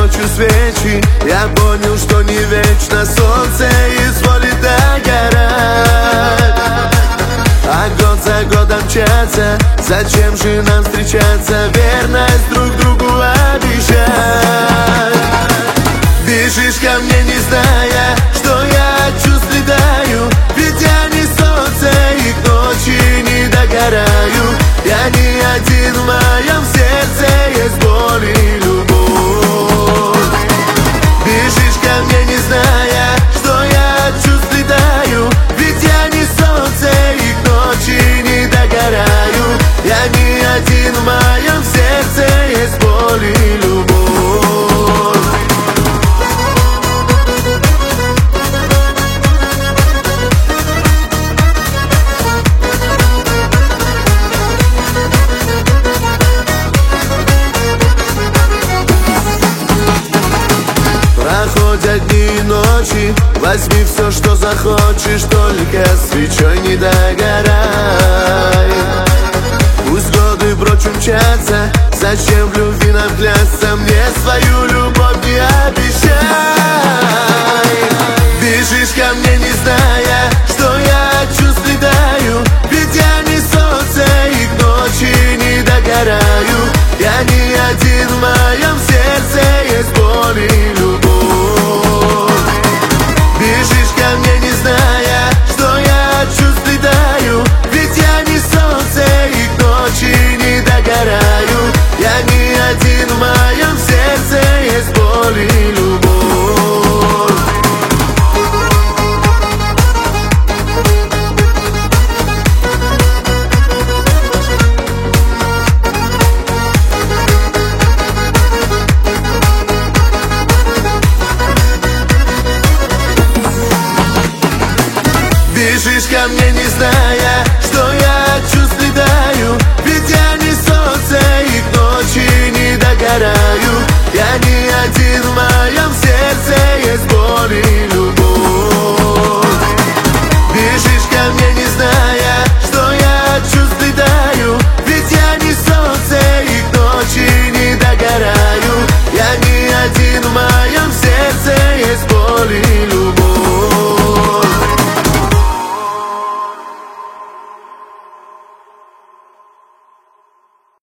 ночью свечи, я понял, что не вечно солнце изволит догорать. А год за годом мчаться, зачем же нам встречаться, верность друг другу обещать. Бежишь ко мне, не зная, что я от чувств летаю, ведь я не солнце и к ночи не догораю. Я не один, в моем сердце есть боль и любовь. Бежишь ко мне, не зная, что я от чувств летаю, ведь я не солнце и к ночи не догораю. Я не один, в моем сердце есть боль и любовь. Проходят дни и ночи, возьми все, что захочешь, только свечой не догорай. Пусть годы прочь умчатся, зачем в любви нам клясться, мне свою любовь не обещай. Бежишь ко мне, не зная, что я от чувств летаю, ведь я не солнце и к ночи не догораю. Я не один, в моем сердце есть боль и любовь. Бежишь ко мне, не зная, что я от чувств летаю, ведь я не солнце и к ночи не догораю. Я не один, в моем сердце есть боль и любовь. Бежишь ко мне, не зная,